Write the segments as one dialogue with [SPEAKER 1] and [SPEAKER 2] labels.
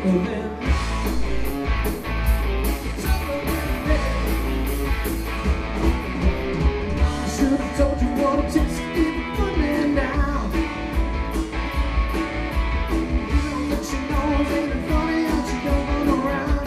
[SPEAKER 1] Told you what it takes to keep it funny now. You don't let your nose ain't it funny how you don't run around.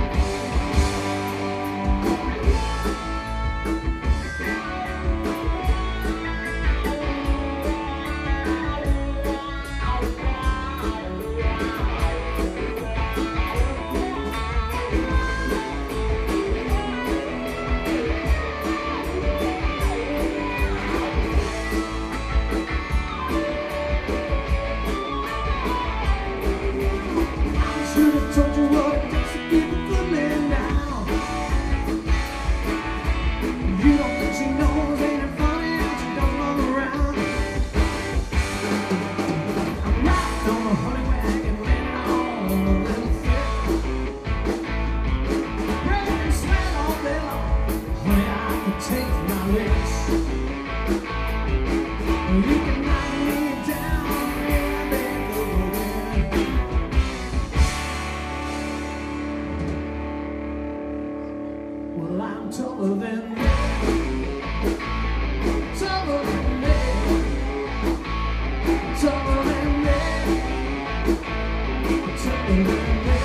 [SPEAKER 1] Should've told you what it takes to keep it good man now. You don't think your nose ain't it funny how you don't run around. I'm riding on a honey wagon, landing on a little thick. Rain and sweat all day long, honey, I can take my licks. You can knock me down, yeah, they go away. Well, I'm taller than me, taller than me, taller than me, taller than me.